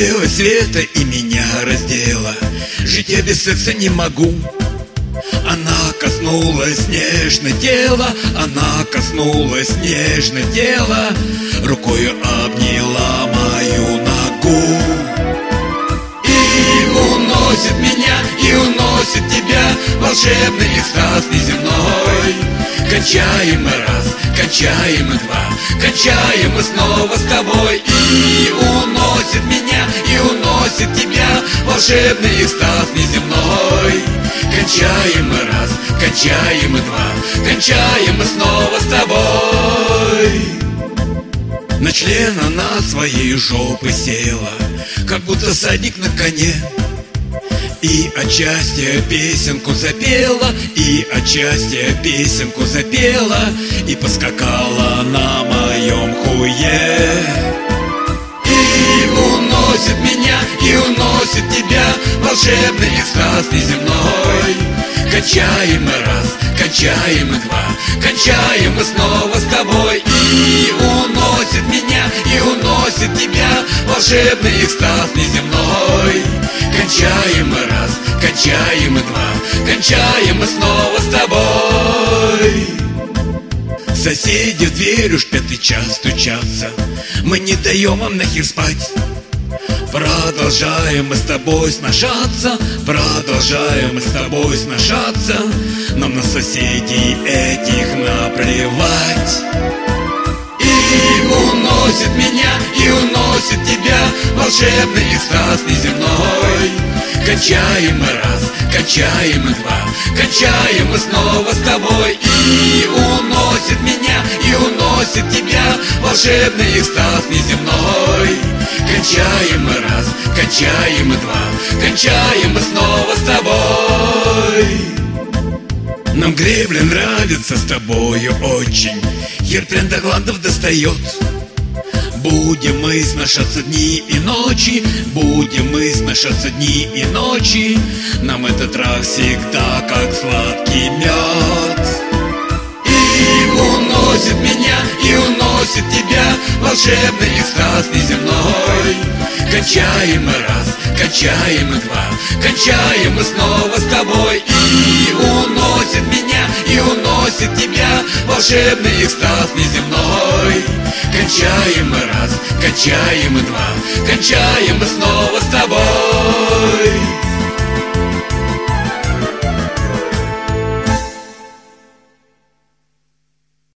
Загорелось света и меня раздела. Жить я без секса не могу. Она коснулась нежно тела, она коснулась нежно тела, рукою обняла мою ногу. И уносит меня, и уносит тебя волшебный экстаз неземной. Кончаем мы раз, кончаем мы два, кончаем мы снова с тобой. И уносит меня, и уносит тебя волшебный экстаз неземной. Кончаем мы раз, кончаем мы два, кончаем мы снова с тобой. На член она своей жопы села, как будто всадник на коне. И от счастья песенку запела, и от счастья песенку запела, и поскакала на моем хуе. И уносит меня, и уносит тебя волшебный экстаз неземной. Кончаем мы раз, кончаем мы два, кончаем мы снова с тобой. И уносит меня, и уносит тебя волшебный экстаз неземной. Кончаем мы раз, кончаем мы два, кончаем мы снова с тобой. Соседи в дверь уж 5-й час стучатся, мы не даем вам нахер спать. Продолжаем мы с тобой сношаться, продолжаем мы с тобой сношаться, нам на соседей этих наплевать. И уносит меня, и уносит тебя волшебный экстаз неземной. Кончаем мы раз, кончаем мы два, кончаем мы снова с тобой. И уносит меня, и уносит тебя волшебный экстаз неземной. Кончаем мы раз, кончаем мы два, кончаем мы снова с тобой. Нам гребля нравится с тобою очень, хер прям до гландов достает. Будем мы сношаться дни и ночи, будем мы сношаться дни и ночи, нам этот трах всегда как сладкий мед. И уносит меня, и уносит тебя волшебный экстаз неземной. Кончаем мы раз, кончаем мы два, кончаем мы снова с тобой. И уносит меня, и уносит тебя волшебный экстаз неземной. Кончаем мы раз, кончаем мы два, кончаем мы снова.